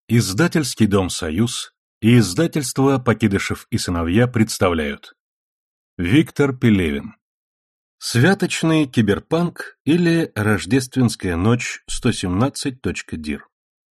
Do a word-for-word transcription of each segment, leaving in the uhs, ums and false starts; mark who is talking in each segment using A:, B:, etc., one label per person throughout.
A: Издательский дом «Союз» и издательство «Покидышев и сыновья» представляют. Виктор Пелевин. Святочный киберпанк или Рождественская ночь сто семнадцать точка дир.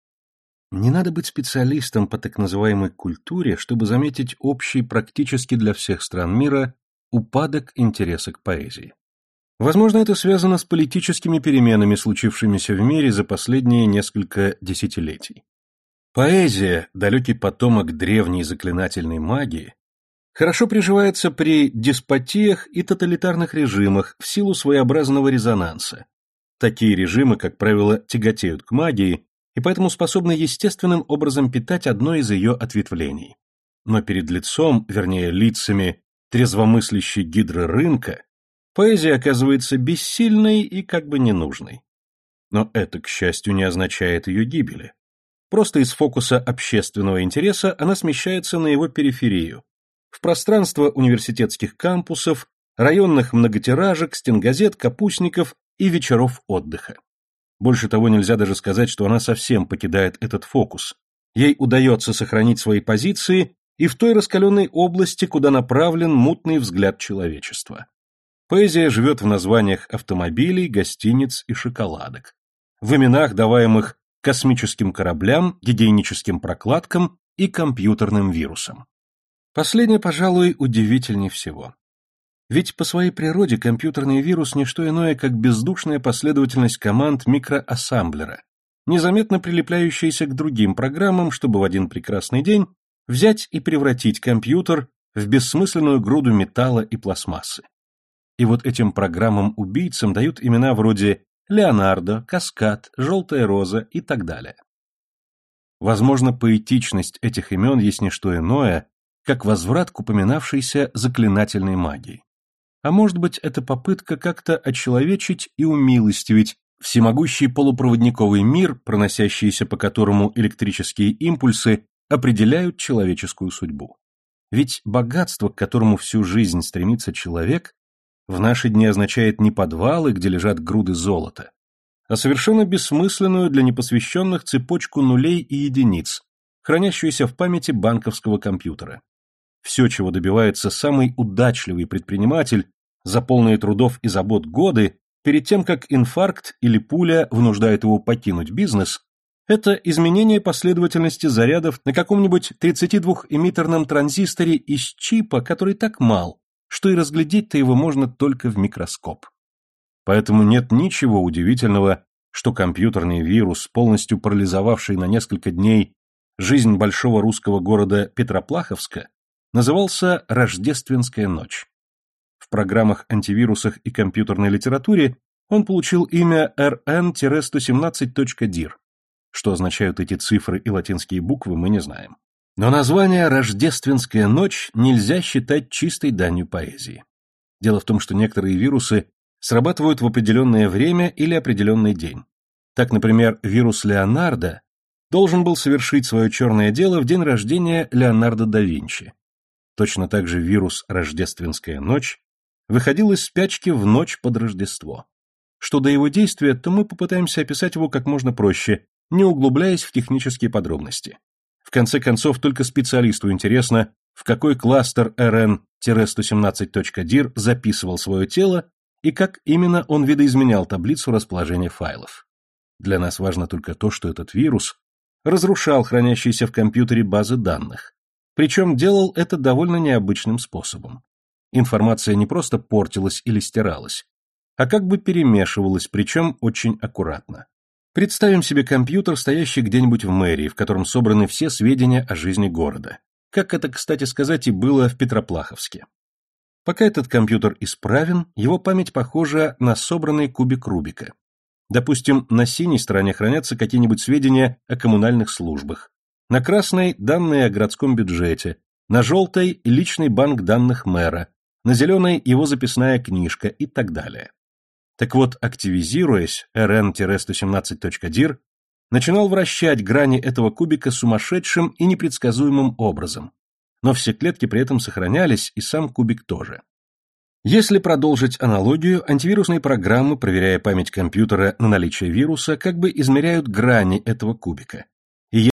A: Не надо быть специалистом по так называемой культуре, чтобы заметить общий практически для всех стран мира упадок интереса к поэзии. Возможно, это связано с политическими переменами, случившимися в мире за последние несколько десятилетий. Поэзия, далекий потомок древней заклинательной магии, хорошо приживается при деспотиях и тоталитарных режимах в силу своеобразного резонанса. Такие режимы, как правило, тяготеют к магии и поэтому способны естественным образом питать одно из ее ответвлений. Но перед лицом, вернее лицами, трезвомыслящей гидры рынка, поэзия оказывается бессильной и как бы ненужной. Но это, к счастью, не означает ее гибели. Просто из фокуса общественного интереса она смещается на его периферию, в пространство университетских кампусов, районных многотиражек, стенгазет, капустников и вечеров отдыха. Больше того, нельзя даже сказать, что она совсем покидает этот фокус. Ей удается сохранить свои позиции и в той раскаленной области, куда направлен мутный взгляд человечества. Поэзия живет в названиях автомобилей, гостиниц и шоколадок, в именах, даваемых космическим кораблям, гигиеническим прокладкам и компьютерным вирусам. Последнее, пожалуй, удивительнее всего. Ведь по своей природе компьютерный вирус не что иное, как бездушная последовательность команд микроассемблера, незаметно прилепляющаяся к другим программам, чтобы в один прекрасный день взять и превратить компьютер в бессмысленную груду металла и пластмассы. И вот этим программам-убийцам дают имена вроде Леонардо, Каскад, Желтая роза и так далее. Возможно, поэтичность этих имен есть не что иное, как возврат к упоминавшейся заклинательной магии. А может быть, это попытка как-то очеловечить и умилостивить всемогущий полупроводниковый мир, проносящийся по которому электрические импульсы определяют человеческую судьбу. Ведь богатство, к которому всю жизнь стремится человек, в наши дни означает не подвалы, где лежат груды золота, а совершенно бессмысленную для непосвященных цепочку нулей и единиц, хранящуюся в памяти банковского компьютера. Все, чего добивается самый удачливый предприниматель за полные трудов и забот годы, перед тем, как инфаркт или пуля вынуждает его покинуть бизнес, это изменение последовательности зарядов на каком-нибудь тридцатидвухэмиттерном транзисторе из чипа, который так мал, что и разглядеть-то его можно только в микроскоп. Поэтому нет ничего удивительного, что компьютерный вирус, полностью парализовавший на несколько дней жизнь большого русского города Петроплаховска, назывался «Рождественская ночь». В программах антивирусах и компьютерной литературе он получил имя эр эн сто семнадцать точка дир. Что означают эти цифры и латинские буквы, мы не знаем. Но название «Рождественская ночь» нельзя считать чистой данью поэзии. Дело в том, что некоторые вирусы срабатывают в определенное время или определенный день. Так, например, вирус Леонардо должен был совершить свое черное дело в день рождения Леонардо да Винчи. Точно так же вирус «Рождественская ночь» выходил из спячки в ночь под Рождество. Что до его действия, то мы попытаемся описать его как можно проще, не углубляясь в технические подробности. В конце концов, только специалисту интересно, в какой кластер эр эн сто семнадцать точка дир записывал свое тело и как именно он видоизменял таблицу расположения файлов. Для нас важно только то, что этот вирус разрушал хранящиеся в компьютере базы данных, причем делал это довольно необычным способом. Информация не просто портилась или стиралась, а как бы перемешивалась, причем очень аккуратно. Представим себе компьютер, стоящий где-нибудь в мэрии, в котором собраны все сведения о жизни города. Как это, кстати сказать, и было в Петроплаховске. Пока этот компьютер исправен, его память похожа на собранный кубик Рубика. Допустим, на синей стороне хранятся какие-нибудь сведения о коммунальных службах, на красной – данные о городском бюджете, на желтой – личный банк данных мэра, на зеленой – его записная книжка и так далее. Так вот, активизируясь, эр эн сто семнадцать точка дир начинал вращать грани этого кубика сумасшедшим и непредсказуемым образом, но все клетки при этом сохранялись, и сам кубик тоже. Если продолжить аналогию, антивирусные программы, проверяя память компьютера на наличие вируса, как бы измеряют грани этого кубика.